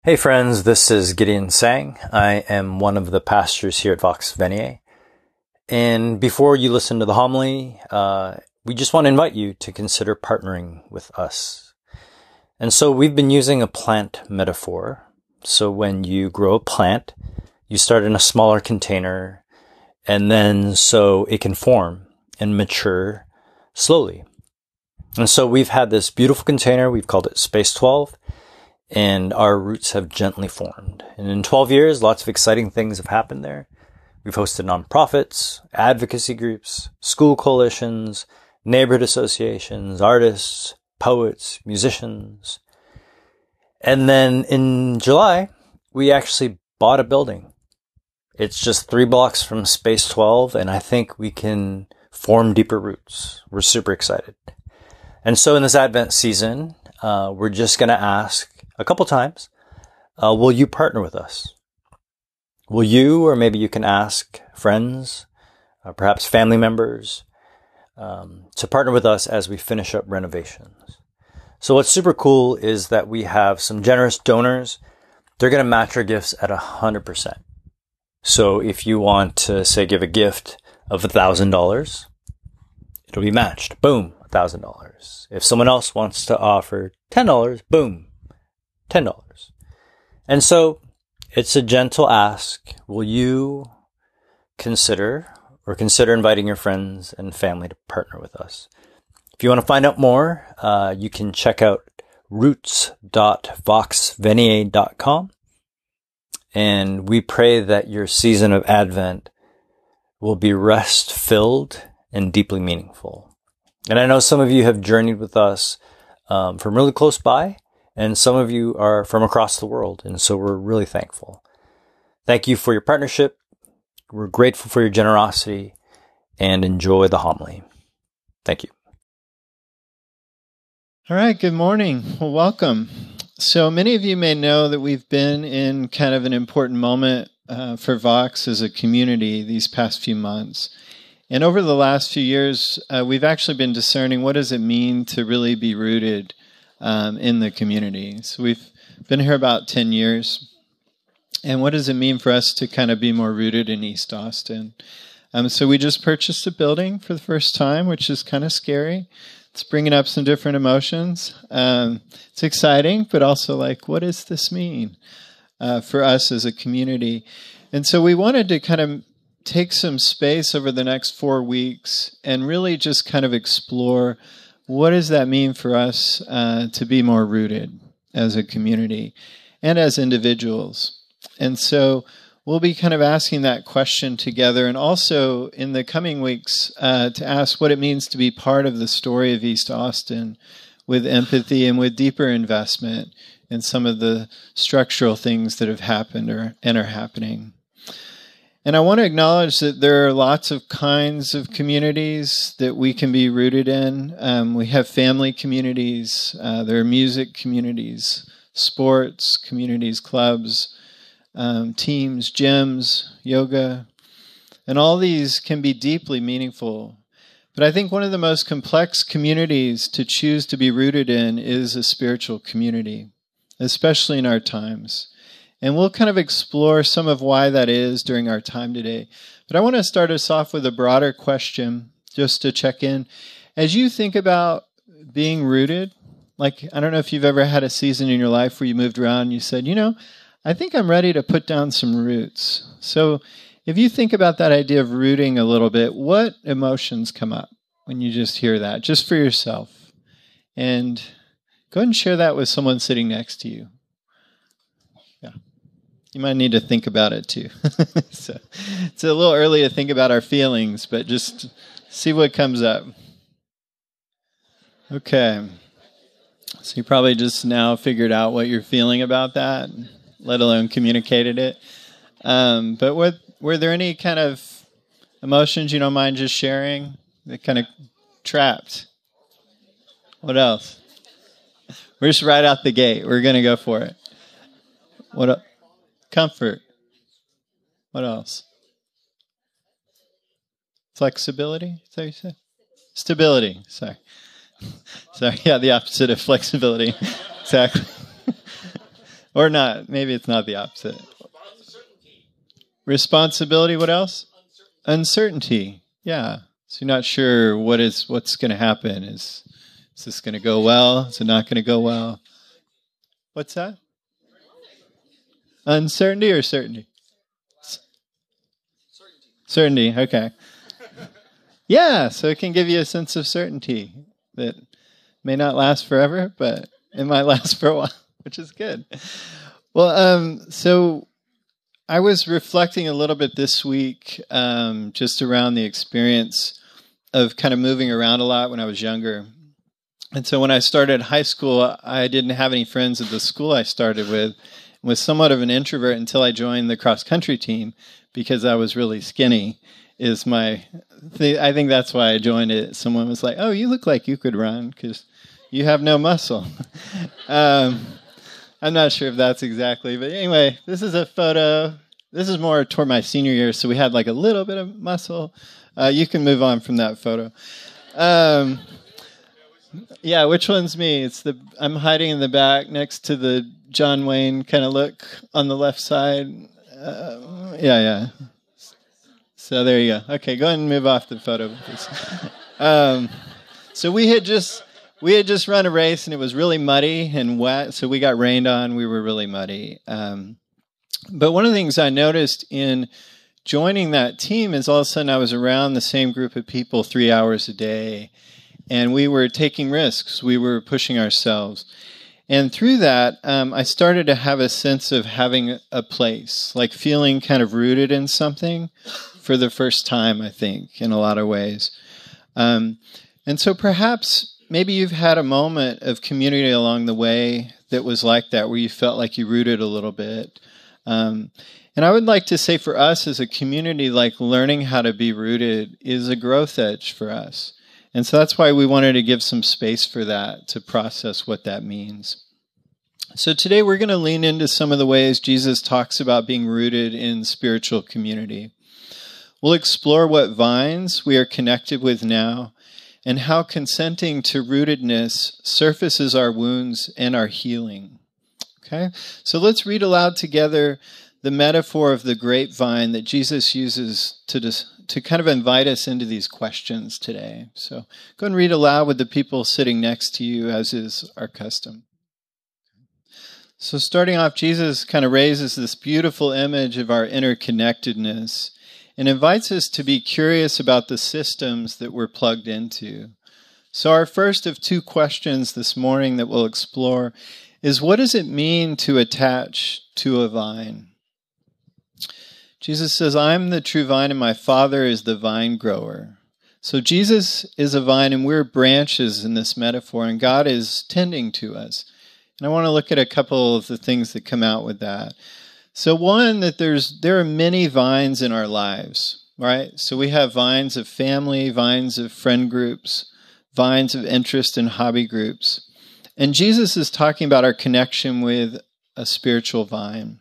Hey friends, this is Gideon Sang. I am one of the pastors here at Vox Venier. And before you listen to the homily, we just want to invite you to consider partnering with us. And so we've been using a plant metaphor. So when you grow a plant, you start in a smaller container, and then so it can form and mature slowly. And so we've had this beautiful container, we've called it Space 12. And our roots have gently formed. And in 12 years, lots of exciting things have happened there. We've hosted nonprofits, advocacy groups, school coalitions, neighborhood associations, artists, poets, musicians. And then in July, we actually bought a building. It's just 3 blocks from Space 12, and I think we can form deeper roots. We're super excited. And so in this Advent season, we're just going to ask a couple times, will you partner with us? Will you, or maybe you can ask friends, perhaps family members, to partner with us as we finish up renovations. So what's super cool is that we have some generous donors. They're going to match our gifts at 100%. So if you want to, say, give a gift of $1,000, it'll be matched. Boom, $1,000. If someone else wants to offer $10, boom, $10. And so it's a gentle ask. Will you consider inviting your friends and family to partner with us? If you want to find out more, you can check out roots.voxvenier.com. And we pray that your season of Advent will be rest-filled and deeply meaningful. And I know some of you have journeyed with us from really close by, and some of you are from across the world, and so we're really thankful. Thank you for your partnership. We're grateful for your generosity, and enjoy the homily. Thank you. All right, good morning. Well, welcome. So many of you may know that we've been in kind of an important moment for Vox as a community these past few months. And over the last few years, we've actually been discerning what does it mean to really be rooted in the community. So we've been here about 10 years. And what does it mean for us to kind of be more rooted in East Austin? So we just purchased a building for the first time, which is kind of scary. It's bringing up some different emotions. It's exciting, but also like, what does this mean for us as a community? And so we wanted to kind of take some space over the next 4 weeks and really just kind of explore what does that mean for us to be more rooted as a community and as individuals? And so we'll be kind of asking that question together, and also in the coming weeks to ask what it means to be part of the story of East Austin with empathy and with deeper investment in some of the structural things that have happened and are happening. And I want to acknowledge that there are lots of kinds of communities that we can be rooted in. We have family communities, there are music communities, sports communities, clubs, teams, gyms, yoga, and all these can be deeply meaningful. But I think one of the most complex communities to choose to be rooted in is a spiritual community, especially in our times. And we'll kind of explore some of why that is during our time today. But I want to start us off with a broader question, just to check in. As you think about being rooted, like, I don't know if you've ever had a season in your life where you moved around and you said, I think I'm ready to put down some roots. So if you think about that idea of rooting a little bit, what emotions come up when you just hear that, just for yourself? And go ahead and share that with someone sitting next to you. You might need to think about it too. So it's a little early to think about our feelings, but just see what comes up. Okay. So you probably just now figured out what you're feeling about that, let alone communicated it. But were there any kind of emotions you don't mind just sharing that kind of trapped? What else? We're just right out the gate. We're going to go for it. What else? Comfort. What else? Flexibility? Is that what you said? Stability. Sorry. Yeah, the opposite of flexibility. Exactly. Or not. Maybe it's not the opposite. Responsibility. What else? Uncertainty. Yeah. So you're not sure what's going to happen. Is this going to go well? Is it not going to go well? What's that? Uncertainty or certainty? Certainty. Okay. Yeah, so it can give you a sense of certainty that may not last forever, but it might last for a while, which is good. Well, so I was reflecting a little bit this week just around the experience of kind of moving around a lot when I was younger. And so when I started high school, I didn't have any friends at the school I started with. I was somewhat of an introvert until I joined the cross-country team because I was really skinny. I think that's why I joined it. Someone was like, "Oh, you look like you could run because you have no muscle." I'm not sure if that's exactly, but anyway, this is a photo. This is more toward my senior year, so we had like a little bit of muscle. You can move on from that photo. Yeah, which one's me? I'm hiding in the back next to the John Wayne kind of look on the left side. Yeah. So there you go. Okay, go ahead and move off the photo. So we had just run a race, and it was really muddy and wet, so we got rained on. We were really muddy. But one of the things I noticed in joining that team is all of a sudden I was around the same group of people 3 hours a day, and we were taking risks. We were pushing ourselves. And through that, I started to have a sense of having a place, like feeling kind of rooted in something for the first time, I think, in a lot of ways. And so perhaps maybe you've had a moment of community along the way that was like that, where you felt like you rooted a little bit. And I would like to say for us as a community, like learning how to be rooted is a growth edge for us. And so that's why we wanted to give some space for that, to process what that means. So today we're going to lean into some of the ways Jesus talks about being rooted in spiritual community. We'll explore what vines we are connected with now and how consenting to rootedness surfaces our wounds and our healing. Okay? So let's read aloud together the metaphor of the grapevine that Jesus uses to kind of invite us into these questions today. So go and read aloud with the people sitting next to you, as is our custom. So starting off, Jesus kind of raises this beautiful image of our interconnectedness and invites us to be curious about the systems that we're plugged into. So our first of two questions this morning that we'll explore is, what does it mean to attach to a vine? Jesus says, "I am the true vine and my Father is the vine grower." So Jesus is a vine and we're branches in this metaphor, and God is tending to us. And I want to look at a couple of the things that come out with that. So one, that there are many vines in our lives, right? So we have vines of family, vines of friend groups, vines of interest and hobby groups. And Jesus is talking about our connection with a spiritual vine.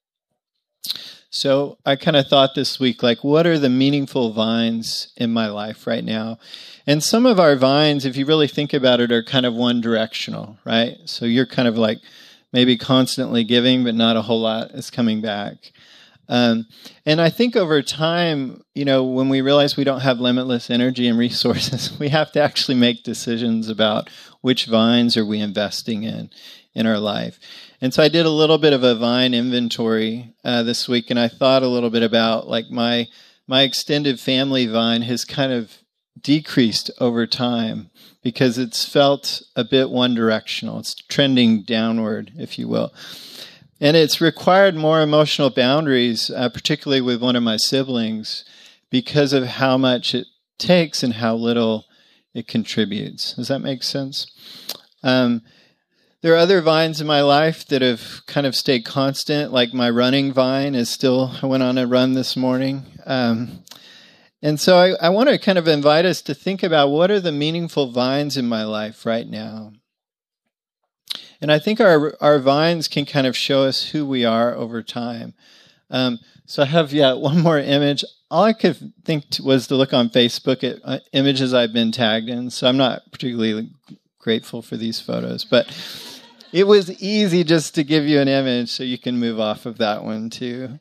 So I kind of thought this week, like, what are the meaningful vines in my life right now? And some of our vines, if you really think about it, are kind of one directional, right? So you're kind of like maybe constantly giving, but not a whole lot is coming back. And I think over time, when we realize we don't have limitless energy and resources, we have to actually make decisions about which vines are we investing in our life. And so I did a little bit of a vine inventory this week, and I thought a little bit about, like, my extended family vine has kind of decreased over time because it's felt a bit one directional. It's trending downward, if you will. And it's required more emotional boundaries, particularly with one of my siblings, because of how much it takes and how little it contributes. Does that make sense? There are other vines in my life that have kind of stayed constant, like my running vine I went on a run this morning. And so I want to kind of invite us to think about, what are the meaningful vines in my life right now? And I think our vines can kind of show us who we are over time. So I have, one more image. All I could think was to look on Facebook at images I've been tagged in. So I'm not particularly grateful for these photos. But It was easy just to give you an image so you can move off of that one too.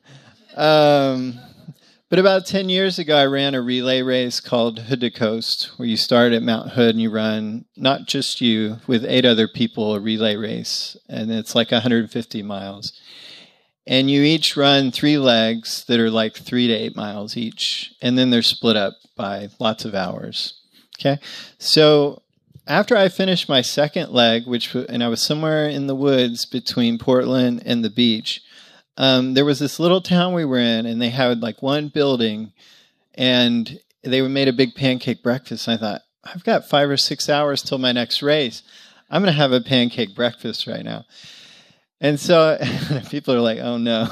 But about 10 years ago, I ran a relay race called Hood to Coast, where you start at Mount Hood and you run, not just you, with 8 other people, a relay race. And it's like 150 miles. And you each run 3 legs that are like 3 to 8 miles each. And then they're split up by lots of hours. Okay? So after I finished my second leg, and I was somewhere in the woods between Portland and the beach, there was this little town we were in, and they had like one building, and they made a big pancake breakfast. And I thought, I've got 5 or 6 hours till my next race. I'm going to have a pancake breakfast right now. And so people are like, oh no,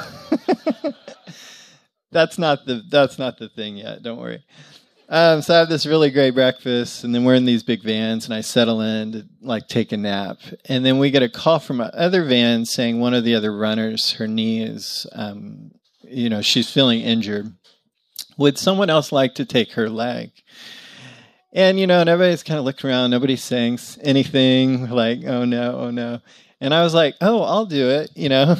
that's not the thing yet. Don't worry. So I have this really great breakfast, and then we're in these big vans, and I settle in to like take a nap. And then we get a call from other van saying one of the other runners, her knee is, she's feeling injured. Would someone else like to take her leg? And, and everybody's kind of looking around. Nobody's saying anything. Like, oh no. And I was like, oh, I'll do it,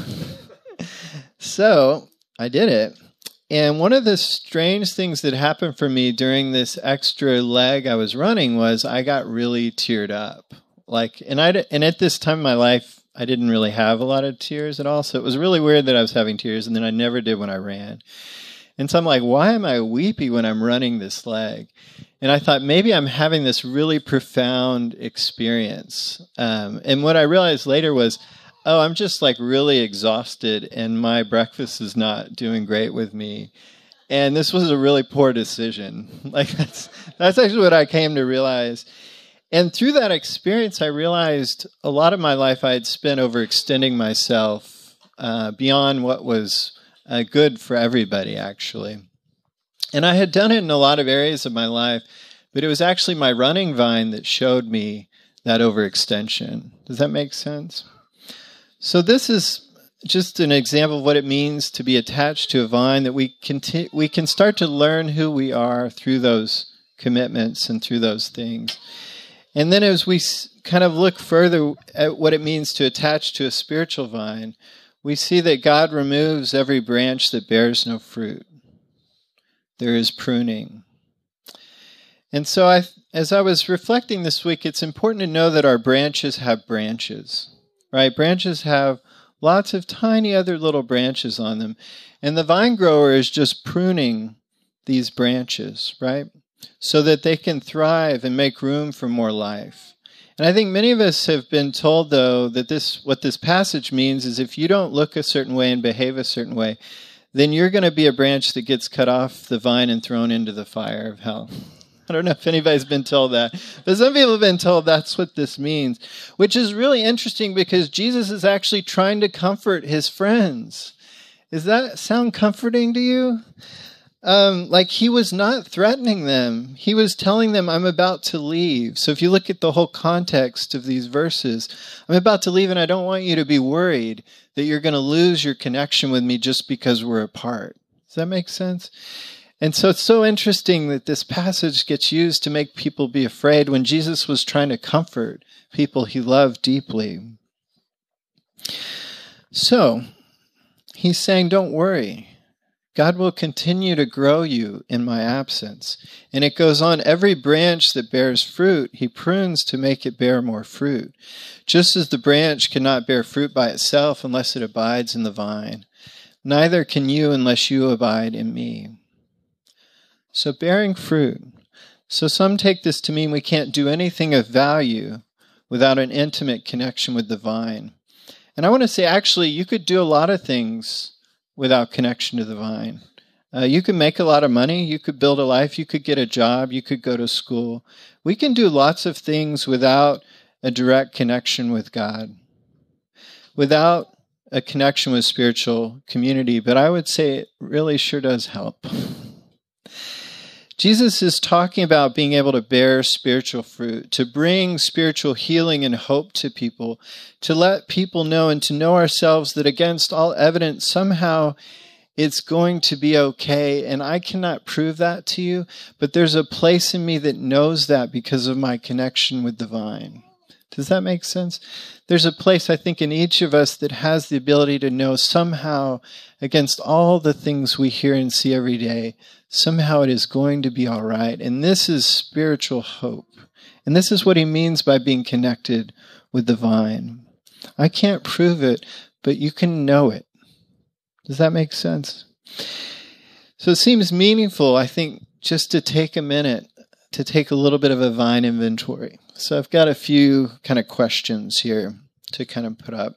So I did it. And one of the strange things that happened for me during this extra leg I was running was I got really teared up. And at this time in my life, I didn't really have a lot of tears at all. So it was really weird that I was having tears, and then I never did when I ran. And so I'm like, why am I weepy when I'm running this leg? And I thought maybe I'm having this really profound experience. And what I realized later was, oh, I'm just like really exhausted, and my breakfast is not doing great with me. And this was a really poor decision. Like that's actually what I came to realize. And through that experience, I realized a lot of my life I had spent overextending myself beyond what was good for everybody, actually. And I had done it in a lot of areas of my life, but it was actually my running vine that showed me that overextension. Does that make sense? So this is just an example of what it means to be attached to a vine, that we can start to learn who we are through those commitments and through those things. And then as we kind of look further at what it means to attach to a spiritual vine, we see that God removes every branch that bears no fruit. There is pruning. And so as I was reflecting this week, it's important to know that our branches have branches. Right? Branches have lots of tiny other little branches on them. And the vine grower is just pruning these branches, right? So that they can thrive and make room for more life. And I think many of us have been told, though, that what this passage means is if you don't look a certain way and behave a certain way, then you're going to be a branch that gets cut off the vine and thrown into the fire of hell. I don't know if anybody's been told that, but some people have been told that's what this means, which is really interesting because Jesus is actually trying to comfort his friends. Does that sound comforting to you? Like he was not threatening them. He was telling them, I'm about to leave. So if you look at the whole context of these verses, I'm about to leave and I don't want you to be worried that you're going to lose your connection with me just because we're apart. Does that make sense? And so it's so interesting that this passage gets used to make people be afraid when Jesus was trying to comfort people he loved deeply. So he's saying, don't worry. God will continue to grow you in my absence. And it goes on, every branch that bears fruit, he prunes to make it bear more fruit. Just as the branch cannot bear fruit by itself unless it abides in the vine, neither can you unless you abide in me. So bearing fruit. So some take this to mean we can't do anything of value without an intimate connection with the vine. And I want to say, actually, you could do a lot of things without connection to the vine. You could make a lot of money. You could build a life. You could get a job. You could go to school. We can do lots of things without a direct connection with God, without a connection with spiritual community. But I would say it really sure does help. Jesus is talking about being able to bear spiritual fruit, to bring spiritual healing and hope to people, to let people know and to know ourselves that against all evidence, somehow it's going to be okay. And I cannot prove that to you, but there's a place in me that knows that because of my connection with the vine. Does that make sense? There's a place, I think, in each of us that has the ability to know somehow, against all the things we hear and see every day, somehow it is going to be all right. And this is spiritual hope. And this is what he means by being connected with the vine. I can't prove it, but you can know it. Does that make sense? So it seems meaningful, I think, just to take a minute to take a little bit of a vine inventory. So I've got a few kind of questions here to kind of put up.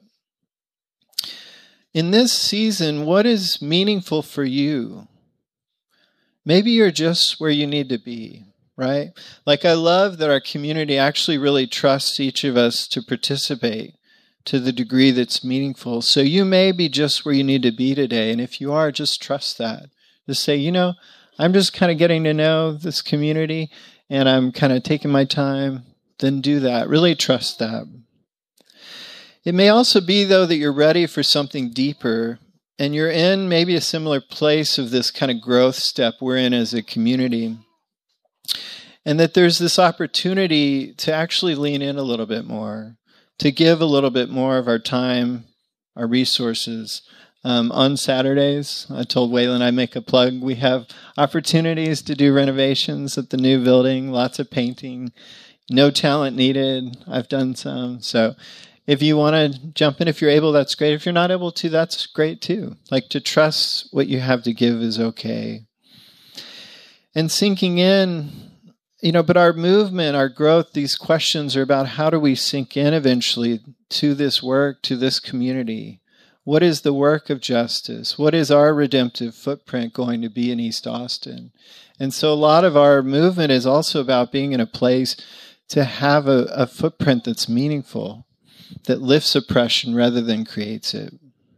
In this season, what is meaningful for you? Maybe you're just where you need to be, right? Like, I love that our community actually really trusts each of us to participate to the degree that's meaningful. So you may be just where you need to be today. And if you are, just trust that. Just say, I'm just kind of getting to know this community and I'm kind of taking my time. Then do that. Really trust that. It may also be, though, that you're ready for something deeper and you're in maybe a similar place of this kind of growth step we're in as a community. And that there's this opportunity to actually lean in a little bit more, to give a little bit more of our time, our resources. On Saturdays, I told Waylon I make a plug. We have opportunities to do renovations at the new building, lots of painting, no talent needed. I've done some. So if you want to jump in, if you're able, that's great. If you're not able to, that's great too. Like, to trust what you have to give is okay. And sinking in, but our movement, our growth, these questions are about how do we sink in eventually to this work, to this community. What is the work of justice? What is our redemptive footprint going to be in East Austin? And so a lot of our movement is also about being in a place to have a footprint that's meaningful, that lifts oppression rather than creates it.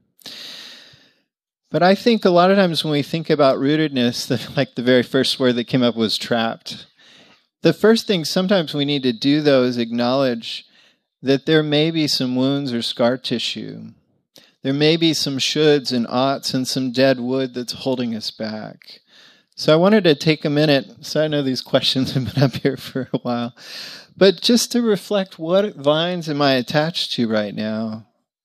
But I think a lot of times when we think about rootedness, the very first word that came up was trapped. The first thing sometimes we need to do, though, is acknowledge that there may be some wounds or scar tissue. There may be some shoulds and oughts and some dead wood that's holding us back. So I wanted to take a minute, so I know these questions have been up here for a while, but just to reflect, what vines am I attached to right now?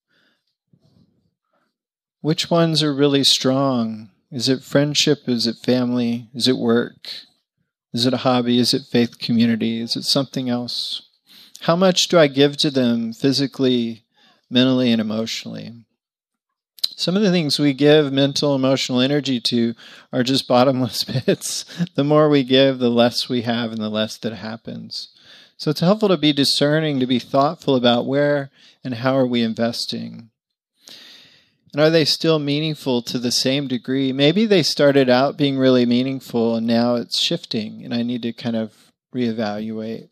Which ones are really strong? Is it friendship? Is it family? Is it work? Is it a hobby? Is it faith community? Is it something else? How much do I give to them physically, mentally, and emotionally? Some of the things we give mental, emotional energy to are just bottomless pits. The more we give, the less we have and the less that happens. So it's helpful to be discerning, to be thoughtful about where and how are we investing. And are they still meaningful to the same degree? Maybe they started out being really meaningful and now it's shifting and I need to kind of reevaluate.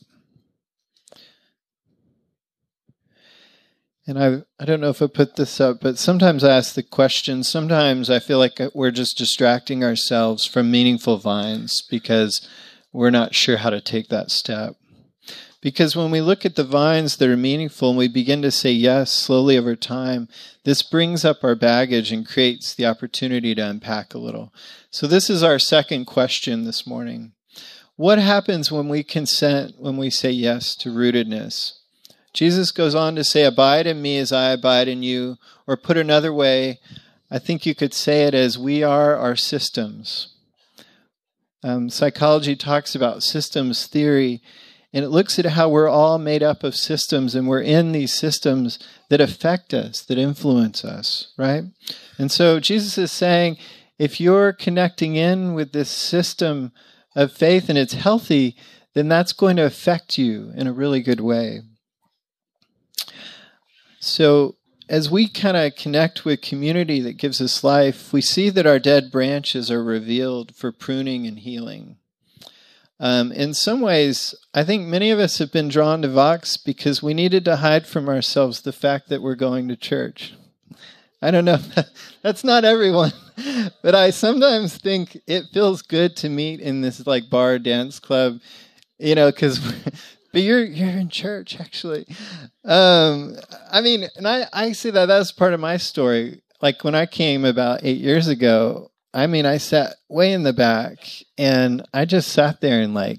And I don't know if I put this up, but sometimes I ask the question, sometimes I feel like we're just distracting ourselves from meaningful vines because we're not sure how to take that step. Because when we look at the vines that are meaningful and we begin to say yes slowly over time, this brings up our baggage and creates the opportunity to unpack a little. So this is our second question this morning. What happens when we consent, when we say yes to rootedness? Jesus goes on to say, abide in me as I abide in you. Or put another way, I think you could say it as we are our systems. Psychology talks about systems theory, and it looks at how we're all made up of systems, and we're in these systems that affect us, that influence us, right? And so Jesus is saying, if you're connecting in with this system of faith and it's healthy, then that's going to affect you in a really good way. So as we kind of connect with community that gives us life, we see that our dead branches are revealed for pruning and healing. In some ways, I think many of us have been drawn to Vox because we needed to hide from ourselves the fact that we're going to church. I don't know, that's not everyone, but I sometimes think it feels good to meet in this like bar dance club, because... But you're in church, actually. And I see that's part of my story. Like when I came about 8 years ago, I sat way in the back and I just sat there and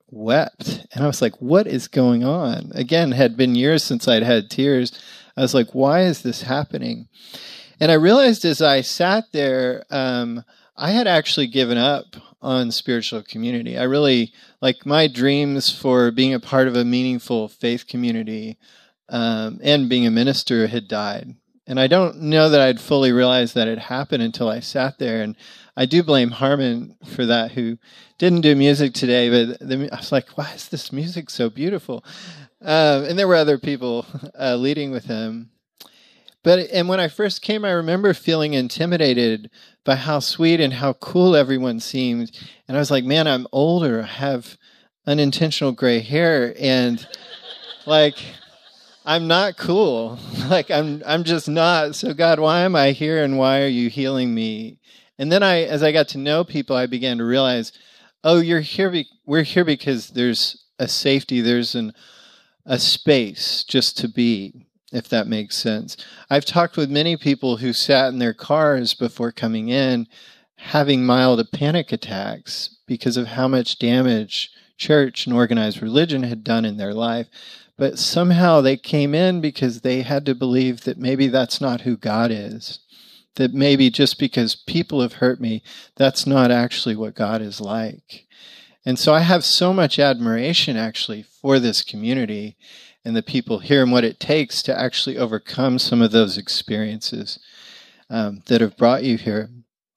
wept. And I was like, what is going on? Again, it had been years since I'd had tears. I was like, why is this happening? And I realized as I sat there, I had actually given up on spiritual community. I really, like, my dreams for being a part of a meaningful faith community and being a minister had died. And I don't know that I'd fully realized that it happened until I sat there. And I do blame Harmon for that, who didn't do music today. But I was like, why is this music so beautiful? And there were other people leading with him. And when I first came, I remember feeling intimidated by how sweet and how cool everyone seemed. And I was like, man, I'm older. I have unintentional gray hair. And like, I'm not cool. Like, I'm just not. So God, why am I here, and why are you healing me? And then as I got to know people, I began to realize, oh, you're here. We're here because there's a safety. There's a space just to be, if that makes sense. I've talked with many people who sat in their cars before coming in, having mild panic attacks because of how much damage church and organized religion had done in their life. But somehow they came in because they had to believe that maybe that's not who God is. That maybe just because people have hurt me, that's not actually what God is like. And so I have so much admiration actually for this community and the people here and what it takes to actually overcome some of those experiences that have brought you here.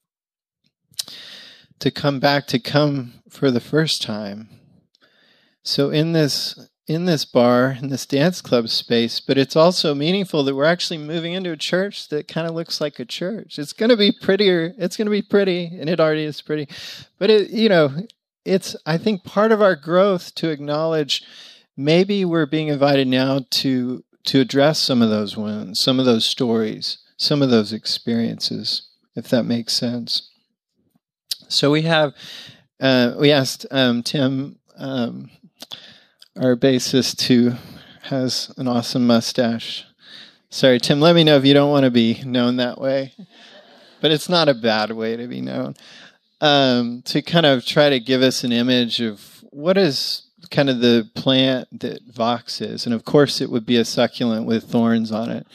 To come for the first time. So in this bar, in this dance club space, but it's also meaningful that we're actually moving into a church that kind of looks like a church. It's going to be prettier. It's going to be pretty, and it already is pretty. But it's, I think, part of our growth to acknowledge maybe we're being invited now to address some of those wounds, some of those stories, some of those experiences, if that makes sense. So we asked Tim, our bassist, who has an awesome mustache. Sorry, Tim, let me know if you don't want to be known that way. But it's not a bad way to be known. To kind of try to give us an image of what is kind of the plant that Vox is. And of course it would be a succulent with thorns on it.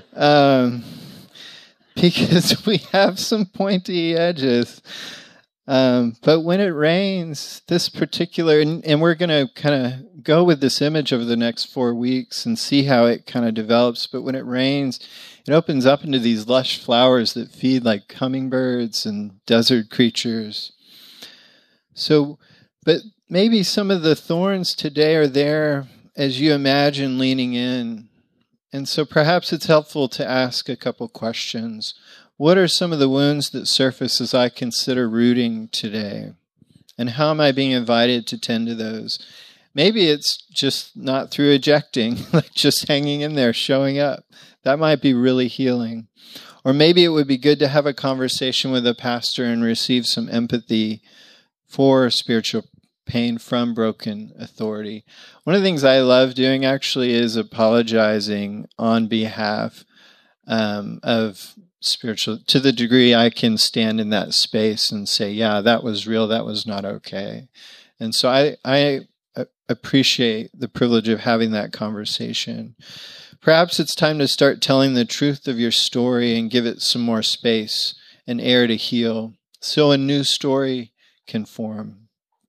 Because we have some pointy edges. But when it rains, this particular, and we're going to kind of go with this image over the next 4 weeks and see how it kind of develops. But when it rains, it opens up into these lush flowers that feed like hummingbirds and desert creatures. So, but maybe some of the thorns today are there as you imagine leaning in. And so perhaps it's helpful to ask a couple questions. What are some of the wounds that surface as I consider rooting today? And how am I being invited to tend to those? Maybe it's just not through ejecting, like just hanging in there, showing up. That might be really healing. Or maybe it would be good to have a conversation with a pastor and receive some empathy for spiritual pain from broken authority. One of the things I love doing actually is apologizing on behalf of spiritual, to the degree I can stand in that space and say, yeah, that was real, that was not okay. And so I appreciate the privilege of having that conversation. Perhaps it's time to start telling the truth of your story and give it some more space and air to heal so a new story can form.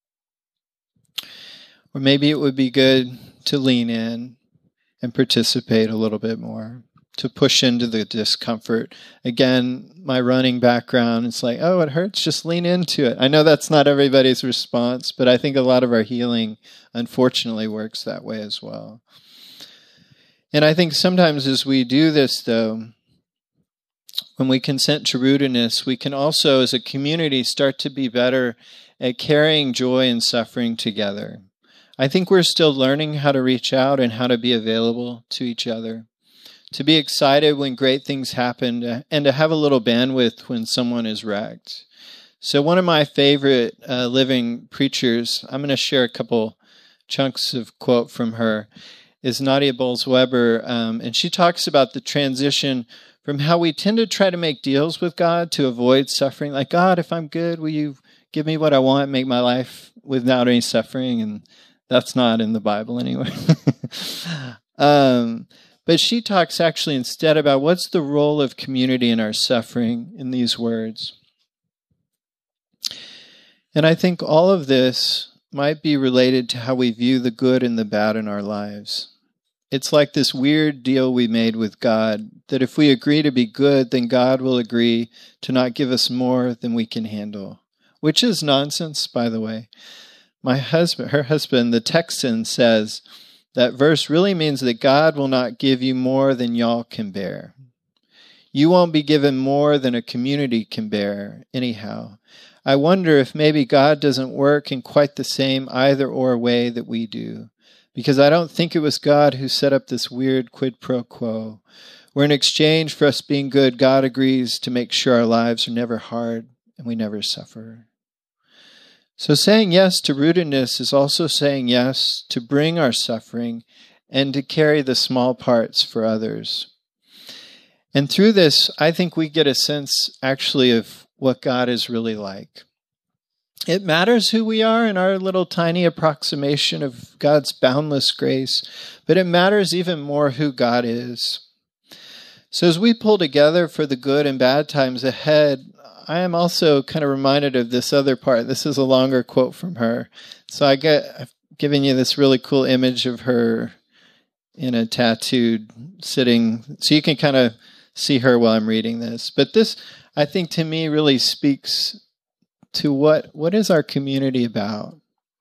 Or maybe it would be good to lean in and participate a little bit more, to push into the discomfort. Again, my running background, it's like, oh, it hurts, just lean into it. I know that's not everybody's response, but I think a lot of our healing, unfortunately, works that way as well. And I think sometimes as we do this, though, when we consent to rootedness, we can also, as a community, start to be better at carrying joy and suffering together. I think we're still learning how to reach out and how to be available to each other, to be excited when great things happen, and to have a little bandwidth when someone is wrecked. So one of my favorite living preachers, I'm going to share a couple chunks of quote from her, is Nadia Bolz-Weber, and she talks about the transition from how we tend to try to make deals with God to avoid suffering. Like, God, if I'm good, will you give me what I want, make my life without any suffering, and that's not in the Bible anyway. But she talks actually instead about what's the role of community in our suffering in these words. And I think all of this might be related to how we view the good and the bad in our lives. It's like this weird deal we made with God, that if we agree to be good, then God will agree to not give us more than we can handle. Which is nonsense, by the way. Her husband, the Texan, says that verse really means that God will not give you more than y'all can bear. You won't be given more than a community can bear, anyhow. I wonder if maybe God doesn't work in quite the same either-or way that we do. Because I don't think it was God who set up this weird quid pro quo, where in exchange for us being good, God agrees to make sure our lives are never hard and we never suffer. So saying yes to rootedness is also saying yes to bring our suffering and to carry the small parts for others. And through this, I think we get a sense actually of what God is really like. It matters who we are in our little tiny approximation of God's boundless grace, but it matters even more who God is. So as we pull together for the good and bad times ahead, I am also kind of reminded of this other part. This is a longer quote from her. So I've given you this really cool image of her in a tattooed sitting, so you can kind of see her while I'm reading this. But this, I think, to me really speaks to what is our community about.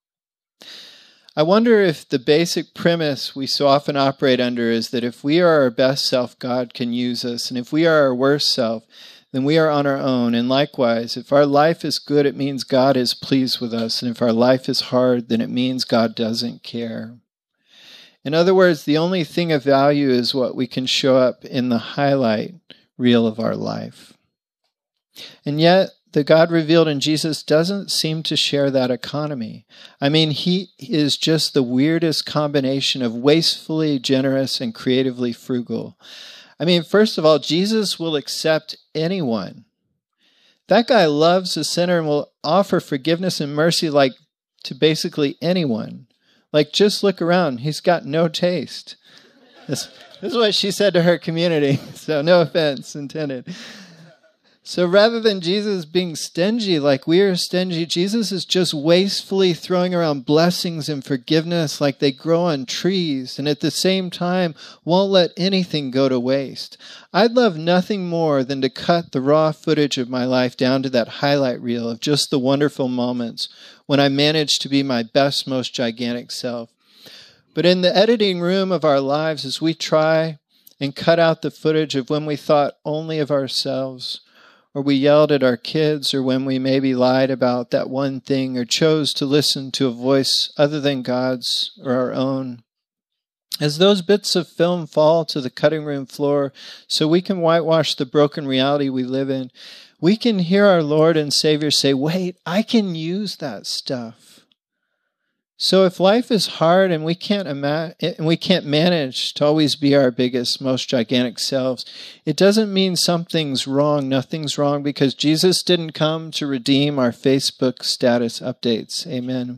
I wonder if the basic premise we so often operate under is that if we are our best self, God can use us, and if we are our worst self, then we are on our own. And likewise, if our life is good, it means God is pleased with us, and if our life is hard, then it means God doesn't care. In other words, the only thing of value is what we can show up in the highlight reel of our life. And yet, the God revealed in Jesus doesn't seem to share that economy. I mean, he is just the weirdest combination of wastefully generous and creatively frugal. I mean, first of all, Jesus will accept anyone. That guy loves a sinner and will offer forgiveness and mercy like to basically anyone. Like, just look around. He's got no taste. This is what she said to her community, so no offense intended. So rather than Jesus being stingy like we are stingy, Jesus is just wastefully throwing around blessings and forgiveness like they grow on trees, and at the same time won't let anything go to waste. I'd love nothing more than to cut the raw footage of my life down to that highlight reel of just the wonderful moments when I managed to be my best, most gigantic self. But in the editing room of our lives, as we try and cut out the footage of when we thought only of ourselves, or we yelled at our kids, or when we maybe lied about that one thing, or chose to listen to a voice other than God's or our own. As those bits of film fall to the cutting room floor so we can whitewash the broken reality we live in, we can hear our Lord and Savior say, wait, I can use that stuff. So if life is hard and we can't manage to always be our biggest, most gigantic selves, it doesn't mean something's wrong. Nothing's wrong, because Jesus didn't come to redeem our Facebook status updates. Amen.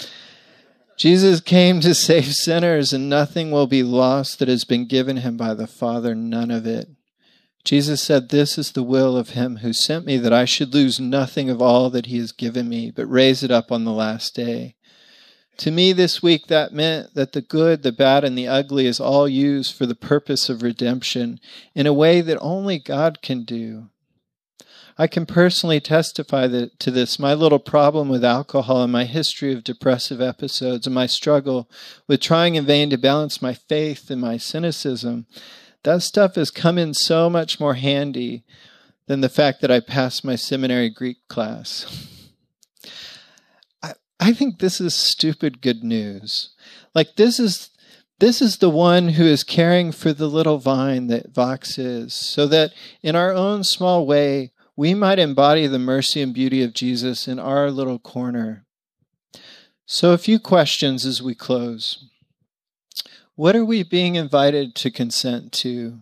Jesus came to save sinners, and nothing will be lost that has been given him by the Father, none of it. Jesus said, this is the will of him who sent me, that I should lose nothing of all that he has given me, but raise it up on the last day. To me this week, that meant that the good, the bad, and the ugly is all used for the purpose of redemption in a way that only God can do. I can personally testify to this. My little problem with alcohol and my history of depressive episodes and my struggle with trying in vain to balance my faith and my cynicism, that stuff has come in so much more handy than the fact that I passed my seminary Greek class. I think this is stupid good news. Like, this is the one who is caring for the little vine that Vox is, so that in our own small way, we might embody the mercy and beauty of Jesus in our little corner. So a few questions as we close. What are we being invited to consent to?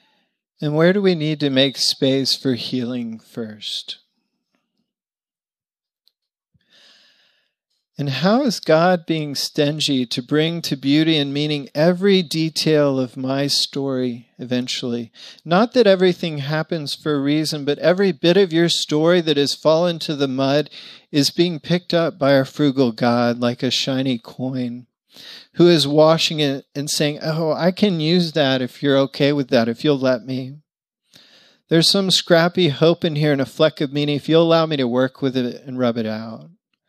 And where do we need to make space for healing first? And how is God being stingy to bring to beauty and meaning every detail of my story eventually? Not that everything happens for a reason, but every bit of your story that has fallen to the mud is being picked up by our frugal God like a shiny coin, who is washing it and saying, oh, I can use that if you're okay with that, if you'll let me. There's some scrappy hope in here and a fleck of meaning if you'll allow me to work with it and rub it out.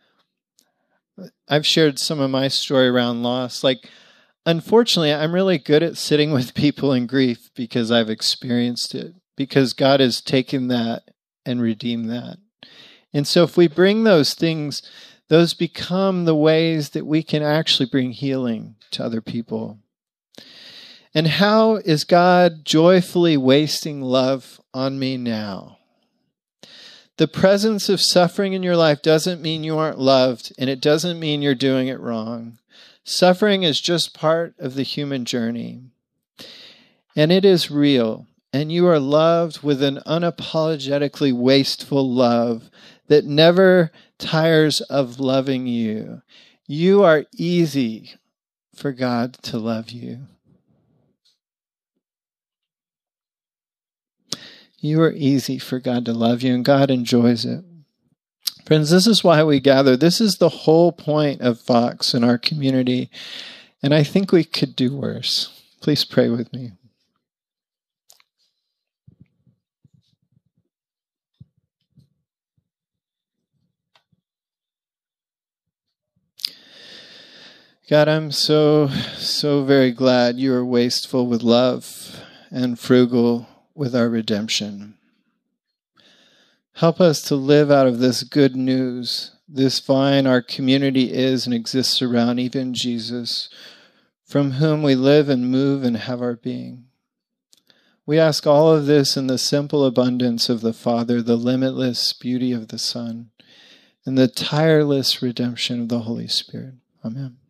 I've shared some of my story around loss. Unfortunately, I'm really good at sitting with people in grief because I've experienced it, because God has taken that and redeemed that. And so if we bring those things, those become the ways that we can actually bring healing to other people. And how is God joyfully wasting love on me now? The presence of suffering in your life doesn't mean you aren't loved, and it doesn't mean you're doing it wrong. Suffering is just part of the human journey. And it is real, and you are loved with an unapologetically wasteful love that never tires of loving you. You are easy for God to love you. You are easy for God to love you, and God enjoys it. Friends, this is why we gather. This is the whole point of Vox in our community, and I think we could do worse. Please pray with me. God, I'm so very glad you are wasteful with love and frugal with our redemption. Help us to live out of this good news, this vine our community is and exists around, even Jesus, from whom we live and move and have our being. We ask all of this in the simple abundance of the Father, the limitless beauty of the Son, and the tireless redemption of the Holy Spirit. Amen.